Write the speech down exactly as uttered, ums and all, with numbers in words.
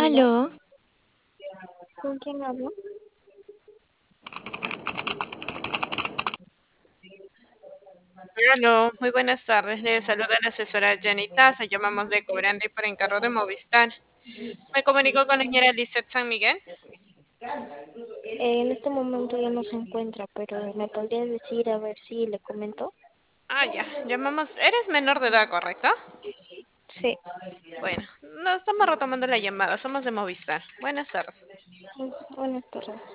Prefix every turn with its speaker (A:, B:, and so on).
A: Aló,
B: Aló,
A: ¿con quién hablo?
C: Aló, muy buenas tardes. Le saluda la asesora Jenny Taza. Llamamos de Cobrande por encargo de Movistar. Me comunico con la señora Lizeth San Miguel.
A: Eh, en este momento ya no se encuentra, pero me podría decir a ver si le comentó.
C: Ah, ya. Llamamos. Eres menor de edad, ¿correcto?
A: Sí,
C: Bueno, no estamos retomando la llamada. Somos de Movistar. Buenas tardes.
A: buenas tardes.